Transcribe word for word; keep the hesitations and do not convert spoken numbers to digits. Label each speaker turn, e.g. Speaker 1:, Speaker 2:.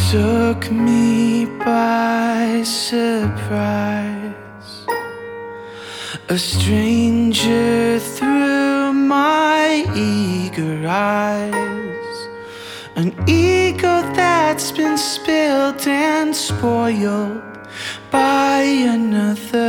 Speaker 1: took me by surprise, a stranger through my eager eyes, an ego that's been spilled and spoiled by another.